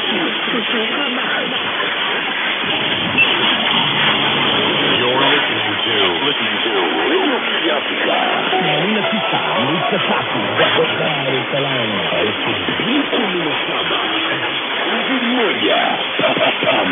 You're listening to Radio Piazza. Una città, inizia fatti, da toccare il talento. Al servizio dello Saba. Moja.